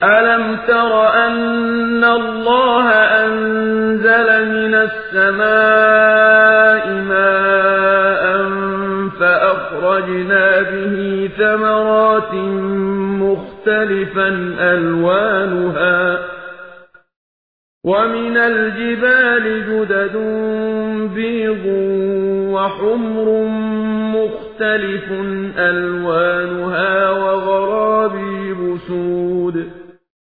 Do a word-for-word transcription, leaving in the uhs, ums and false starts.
أَلَمْ تَرَ أَنَّ اللَّهَ أَنزَلَ مِنَ السَّمَاءِ مَاءً فَأَخْرَجْنَا بِهِ ثَمَرَاتٍ مُخْتَلِفًا أَلْوَانُهَا وَمِنَ الْجِبَالِ جُدَدٌ بِيضٌ وَحُمْرٌ مُخْتَلِفٌ أَلْوَانُهَا وَغَرَابِيبُ سُودٌ